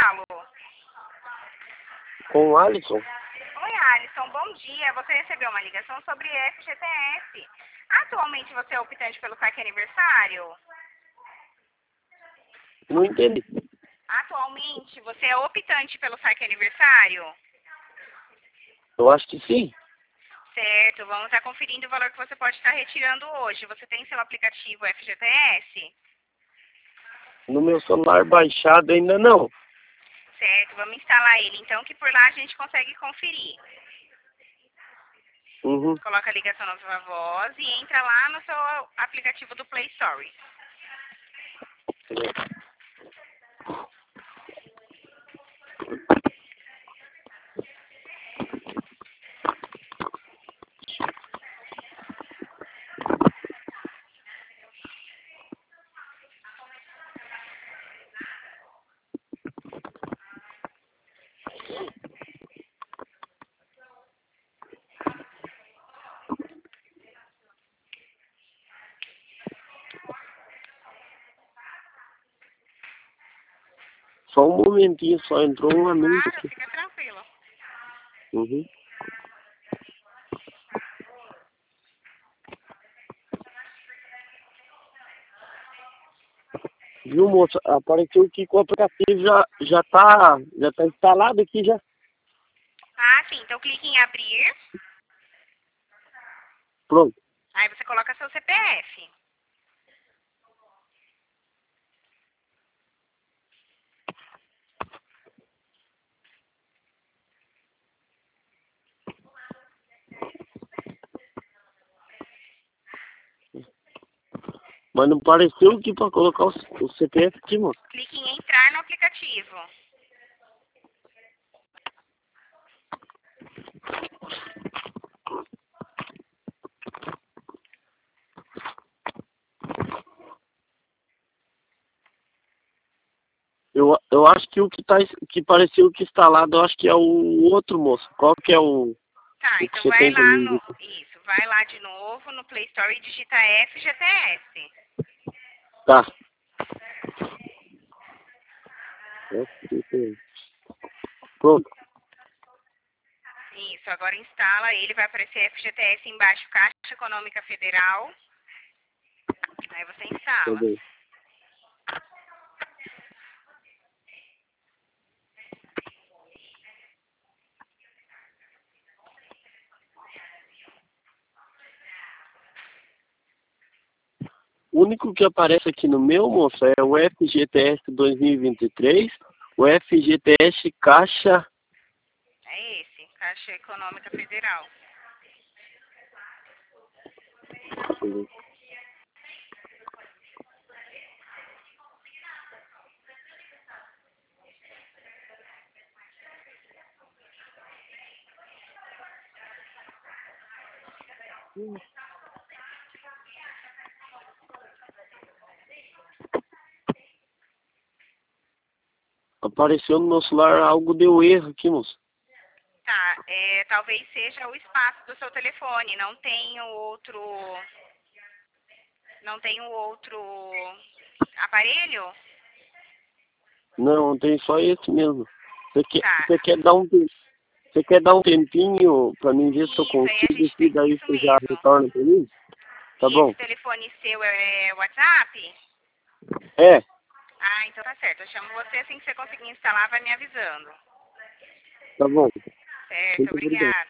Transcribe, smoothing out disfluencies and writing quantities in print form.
falo? Com o Alisson? Oi, Alisson, bom dia. Você recebeu uma ligação sobre FGTS. Atualmente você é optante pelo saque aniversário? Não entendi. Atualmente você é optante pelo saque aniversário? Eu acho que sim. Certo, vamos estar conferindo o valor que você pode estar retirando hoje. Você tem seu aplicativo FGTS? No meu celular baixado ainda não. Certo, vamos instalar ele então, que por lá a gente consegue conferir. Uhum. Coloca a ligação na sua voz e entra lá no seu aplicativo do Play Store. Só um momentinho, só entrou um anúncio Claro, aqui. fica tranquilo. Uhum. Viu, moça? Apareceu que o aplicativo já tá instalado aqui já. Ah, sim, então clique em abrir, Pronto. aí você coloca seu CPF. Mas não apareceu aqui pra colocar o CPF aqui, moça. Clique em entrar no aplicativo. Eu acho que o que pareceu que instalado, eu acho que é o outro, moço. Qual que é o Tá, que então você vai tem pra lá mim? no... Isso, vai lá de novo no Play Store e digita FGTS. Tá. Pronto. Isso, agora instala ele, vai aparecer FGTS embaixo, Caixa Econômica Federal. Aí você Tá instala. bem. O único que aparece aqui no meu, moço, é o FGTS 2023, o FGTS Caixa. É esse, Caixa Econômica Federal. Apareceu no meu celular, algo deu erro aqui, moço. Tá, talvez seja o espaço do seu telefone, não tem o outro... Não tem o outro aparelho? Não, tem só esse mesmo. Tá. Você quer dar um tempinho pra mim ver se eu Isso, aí a consigo gente aqui, tem... daí Isso você já mesmo. retorna pra mim? Tá E esse bom? telefone seu é WhatsApp? É, Ah, então tá certo. Eu chamo você assim que você conseguir instalar, vai me avisando. tá bom. Certo, Muito obrigado. obrigada.